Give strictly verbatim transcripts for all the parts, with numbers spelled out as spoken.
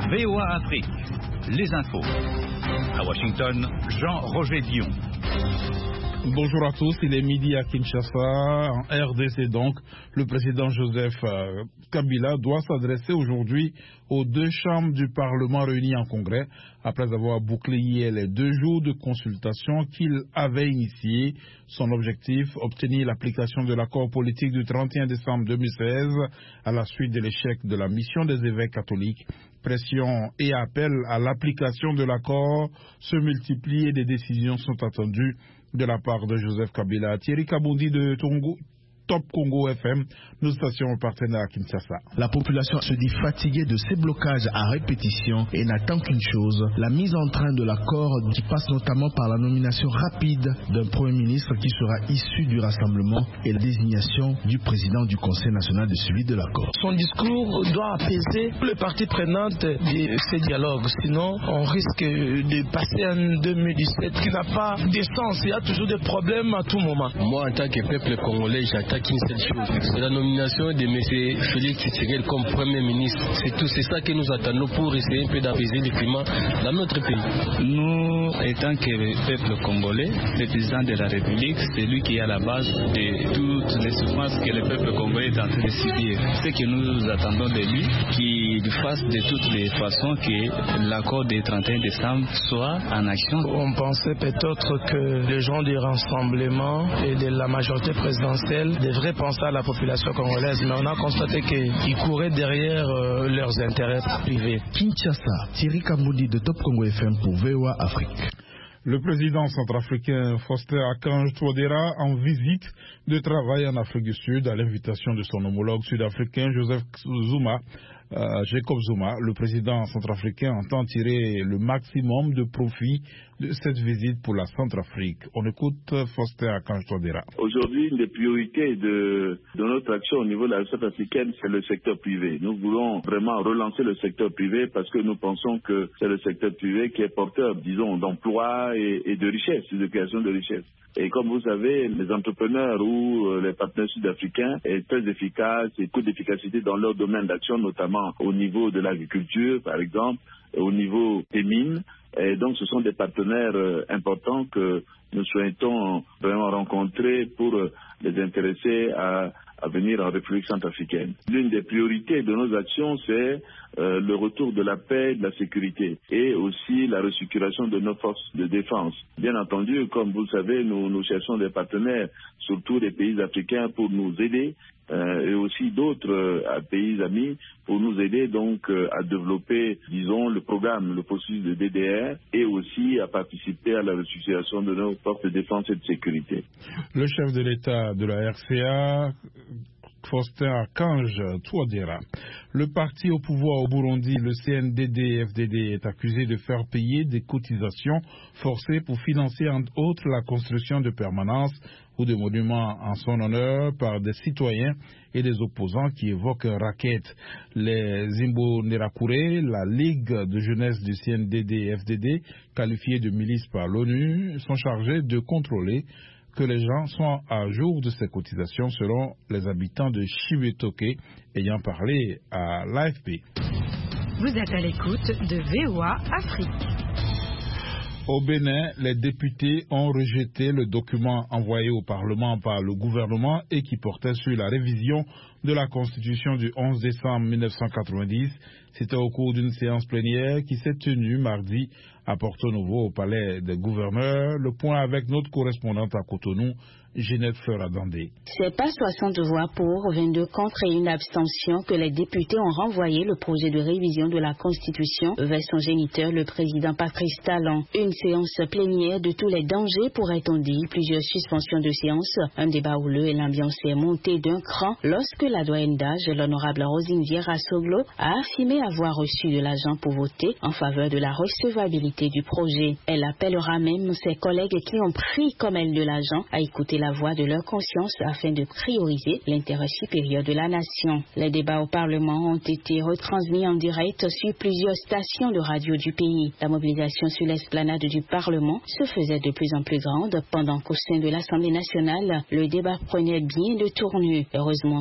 V O A Afrique, les infos. À Washington, Jean-Roger Dion. Bonjour à tous, il est midi à Kinshasa, en R D C donc. Le président Joseph Kabila doit s'adresser aujourd'hui aux deux chambres du Parlement réunies en congrès, après avoir bouclé hier les deux jours de consultation qu'il avait initiés. Son objectif, obtenir l'application de l'accord politique du trente et un décembre deux mille seize à la suite de l'échec de la mission des évêques catholiques. Pression et appel à l'application de l'accord se multiplient et des décisions sont attendues de la part de Joseph Kabila. Thierry Kabundi de Tongo, Top Congo F M, nos stations partenaires à Kinshasa. La population se dit fatiguée de ces blocages à répétition et n'attend qu'une chose, la mise en train de l'accord qui passe notamment par la nomination rapide d'un Premier ministre qui sera issu du rassemblement et la désignation du président du Conseil national de suivi de l'accord. Son discours doit apaiser les parties prenantes de ces dialogues, sinon on risque de passer en deux mille dix-sept qui n'a pas de sens. Il y a toujours des problèmes à tout moment. Moi, en tant que peuple congolais, j'attends qu'une seule chose, c'est la nomination de M. Félix Tshisekedi comme Premier ministre. C'est tout, c'est ça que nous attendons pour essayer un peu d'apaiser le climat dans notre pays. Nous, étant que le peuple congolais, le président de la République, c'est lui qui est à la base de toutes les souffrances que le peuple congolais est en train de subir. Ce que nous attendons de lui, qu'il fasse de toutes les façons que l'accord du trente et un décembre soit en action. On pensait peut-être que les gens du rassemblement et de la majorité présidentielle devraient penser à la population congolaise, mais on a constaté qu'ils couraient derrière euh, leurs intérêts privés. Kinshasa, Thierry Kabundi de Top Congo F M pour V O A Afrique. Le président centrafricain Faustin Archange Touadéra en visite de travail en Afrique du Sud à l'invitation de son homologue sud-africain Joseph Zuma. Euh, Jacob Zuma, le président centrafricain, entend tirer le maximum de profit de cette visite pour la Centrafrique. On écoute Faustin Archange Touadéra. Aujourd'hui, une des priorités de, de notre action au niveau de la Centrafricaine, c'est le secteur privé. Nous voulons vraiment relancer le secteur privé parce que nous pensons que c'est le secteur privé qui est porteur, disons, d'emplois et, et de richesses, de création de richesses. Et comme vous savez, les entrepreneurs ou les partenaires sud-africains sont très efficaces et coup d'efficacité dans leur domaine d'action, notamment au niveau de l'agriculture, par exemple, au niveau des mines. Et donc, ce sont des partenaires importants que nous souhaitons vraiment rencontrer pour les intéresser à, à venir en République centrafricaine. L'une des priorités de nos actions, c'est euh, le retour de la paix et de la sécurité et aussi la restructuration de nos forces de défense. Bien entendu, comme vous le savez, nous, nous cherchons des partenaires, surtout des pays africains, pour nous aider euh, et aussi d'autres euh, pays amis pour nous aider donc euh, à développer, disons, le programme, le processus de D D R et aussi à participer à la restructuration de nos forces de défense et de sécurité. Le chef de l'État de la R C A, Faustin Archange Touadéra. Le parti au pouvoir au Burundi, le C N D D F D D, est accusé de faire payer des cotisations forcées pour financer entre autres la construction de permanences ou de monuments en son honneur par des citoyens et des opposants qui évoquent un racket. Les Imbonerakure, la Ligue de jeunesse du C N D D F D D, qualifiée de milice par l'ONU, sont chargés de contrôler que les gens soient à jour de ces cotisations selon les habitants de Chibetoke ayant parlé à l'A F P. Vous êtes à l'écoute de V O A Afrique. Au Bénin, les députés ont rejeté le document envoyé au Parlement par le gouvernement et qui portait sur la révision de la Constitution du onze décembre mille neuf cent quatre-vingt-dix. C'était au cours d'une séance plénière qui s'est tenue mardi à Porto Novo au Palais des gouverneurs. Le point avec notre correspondante à Cotonou, Ginette Fleur-Adandé. C'est pas soixante voix pour, vingt-deux contre et une abstention que les députés ont renvoyé le projet de révision de la Constitution vers son géniteur, le président Patrice Talon. Une séance plénière de tous les dangers, pourrait-on dire, plusieurs suspensions de séance, un débat houleux et l'ambiance est montée d'un cran lorsque la doyenne d'âge, l'honorable Rosine Vieira Soglo, a affirmé avoir reçu de l'argent pour voter en faveur de la recevabilité du projet. Elle appellera même ses collègues qui ont pris comme elle de l'argent à écouter la voix de leur conscience afin de prioriser l'intérêt supérieur de la nation. Les débats au Parlement ont été retransmis en direct sur plusieurs stations de radio du pays. La mobilisation sur l'esplanade du Parlement se faisait de plus en plus grande pendant qu'au sein de l'Assemblée nationale, le débat prenait bien de tournure. Heureusement pour couper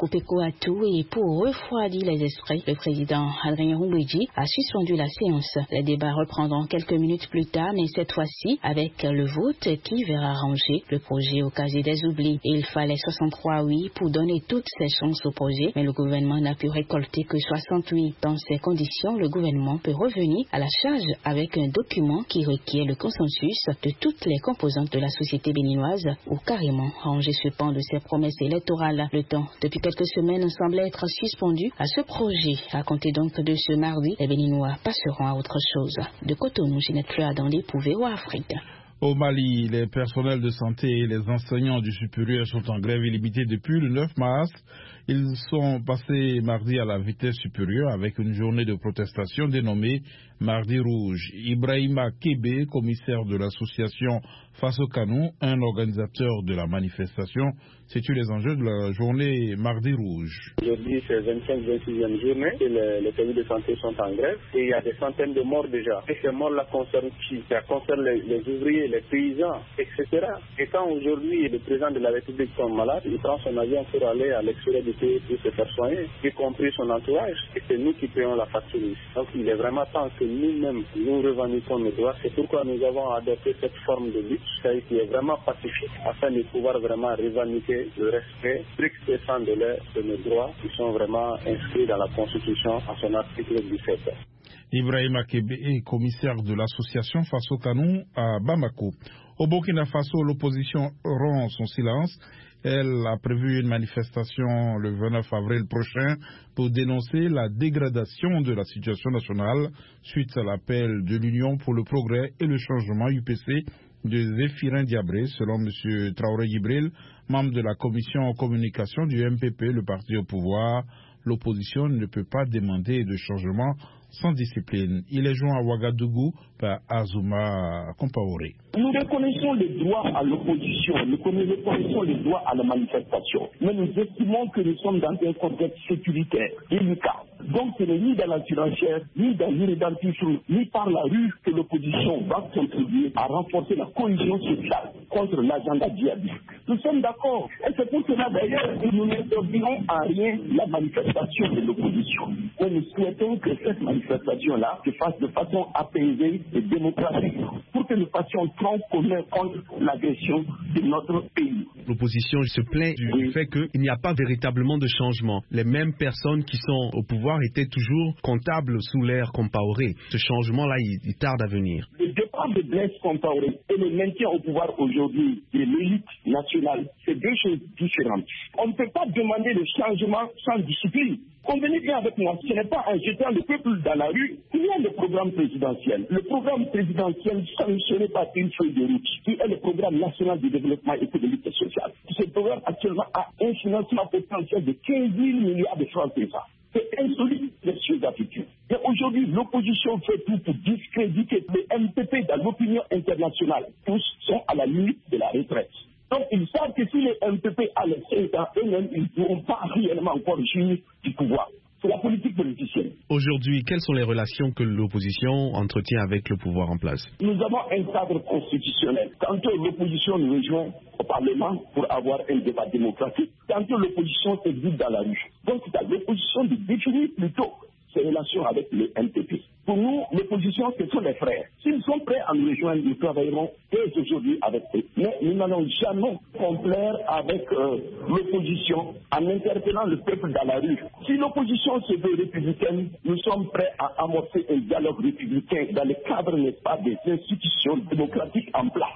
écho à tout et pour refroidir les esprits, le président Adrien Rumbwiji a suspendu la séance. Les débats reprendront quelques minutes plus tard, mais cette fois-ci avec le vote qui verra ranger le projet au casier des oublis. Et il fallait soixante-trois oui pour donner toutes ses chances au projet, mais le gouvernement n'a pu récolter que soixante-huit. Dans ces conditions, le gouvernement peut revenir à la charge avec un document qui requiert le consensus de toutes les composantes de la société béninoise ou carrément ranger ce pan de ses promesses électorales. Le temps, depuis quelques semaines, semblait être suspendu à ce projet. À compter donc de ce mardi, les Béninois passeront à autre chose. De Cotonou, Ginette Fleur dans les Pouvées ou Afrique. Au Mali, les personnels de santé et les enseignants du supérieur sont en grève illimitée depuis le neuf mars. Ils sont passés mardi à la vitesse supérieure avec une journée de protestation dénommée Mardi Rouge. Ibrahima Kébé, commissaire de l'association Face au Canon, un organisateur de la manifestation, situe les enjeux de la journée Mardi Rouge. Aujourd'hui, c'est vingt-cinq vingt-sixième journée et les, les services de santé sont en grève et il y a des centaines de morts déjà. Et ces morts-là concernent qui? Ça concerne les, les ouvriers, les paysans, et cetera. Et quand aujourd'hui le président de la République tombe malade, il prend son avion pour aller à l'extérieur du pays pour se faire soigner, y compris son entourage. Et c'est nous qui payons la facture. Donc il est vraiment temps que nous-mêmes, nous revendiquons nos droits. C'est pourquoi nous avons adopté cette forme de lutte, qui est vraiment pacifique, afin de pouvoir vraiment revendiquer le respect strict et sans délai de nos droits qui sont vraiment inscrits dans la Constitution à son article dix-sept. Ibrahim Akebe est commissaire de l'association Face au Canon à Bamako. Au Burkina Faso, l'opposition rompt son silence. Elle a prévu une manifestation le vingt-neuf avril prochain pour dénoncer la dégradation de la situation nationale suite à l'appel de l'Union pour le progrès et le changement U P C de Zéphirin Diabré, selon M. Traoré Gibril, membre de la commission communication du M P P, le parti au pouvoir. L'opposition ne peut pas demander de changement sans discipline. Il est joint à Ouagadougou par Azuma Compaoré. Nous reconnaissons les droits à l'opposition, nous reconnaissons les droits à la manifestation, mais nous estimons que nous sommes dans un contexte sécuritaire délicat. Donc ce n'est ni dans la surenchère, ni dans l'irrédentisme, ni par la rue que l'opposition va contribuer à renforcer la cohésion sociale contre l'agenda djihadiste. Nous sommes d'accord. Et c'est pour cela d'ailleurs que nous n'interdirons en rien la manifestation de l'opposition. Et nous souhaitons que cette manifestation-là se fasse de façon apaisée et démocratique pour que nous fassions front commun contre l'agression de notre pays. L'opposition se plaint du oui. fait qu'il n'y a pas véritablement de changement. Les mêmes personnes qui sont au pouvoir étaient toujours comptables sous l'ère Compaoré. Ce changement-là, il, il tarde à venir. Le départ de Blaise Compaoré et le maintien au pouvoir aujourd'hui de l'élite nationale, c'est deux choses différentes. On ne peut pas demander le changement sans discipline. Convenez bien avec moi, ce n'est pas en jetant le peuple dans la rue qu'il y a le programme présidentiel. Le programme présidentiel sanctionné par une feuille de route, qui est le programme national de développement économique et social. Ce programme actuellement a un financement potentiel de quinze mille milliards de francs C F A. C'est insolite, les choses attitudes. Et aujourd'hui, l'opposition fait tout pour discréditer le M P P dans l'opinion internationale. Tous sont à la limite de la retraite. Donc, ils savent que si les M P P a les cinq ans, eux-mêmes, ils ne pourront pas réellement encore jouir du pouvoir. C'est la politique politicienne. Aujourd'hui, quelles sont les relations que l'opposition entretient avec le pouvoir en place? Nous avons un cadre constitutionnel. Tantôt l'opposition nous rejoint au Parlement pour avoir un débat démocratique. Tantôt l'opposition s'exhibe dans la rue. Donc c'est à l'opposition de définir plutôt ses relations avec le M P P. Pour nous, l'opposition, ce sont les frères. S'ils sont prêts à nous rejoindre, nous travaillerons dès aujourd'hui avec eux. Mais nous n'allons jamais complaire avec euh, l'opposition en interpellant le peuple dans la rue. Si l'opposition se veut républicaine, nous sommes prêts à amorcer un dialogue républicain dans le cadre, n'est-ce pas, des institutions démocratiques en place.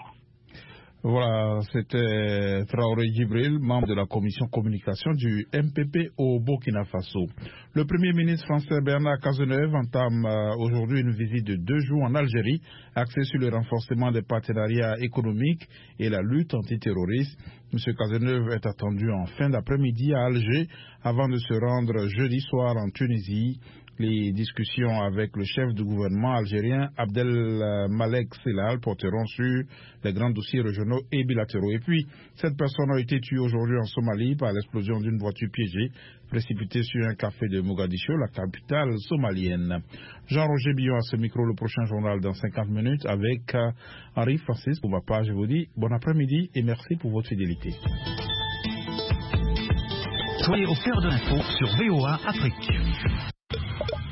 Voilà, c'était Traoré Gibril, membre de la commission communication du M P P au Burkina Faso. Le Premier ministre français Bernard Cazeneuve entame euh, aujourd'hui une visite de deux jours en Algérie, axée sur le renforcement des partenariats économiques et la lutte antiterroriste. M. Cazeneuve est attendu en fin d'après-midi à Alger avant de se rendre jeudi soir en Tunisie. Les discussions avec le chef du gouvernement algérien Abdelmalek Sellal porteront sur les grands dossiers régionaux et bilatéraux. Et puis, cette personne a été tuée aujourd'hui en Somalie par l'explosion d'une voiture piégée précipitée sur un café de Mogadiscio, la capitale somalienne. Jean-Roger Billon à ce micro, le prochain journal dans cinquante minutes avec euh, Henri Francis. Pour ma part, je vous dis bon après-midi et merci pour votre fidélité. Soyez au cœur de l'info sur V O A Afrique.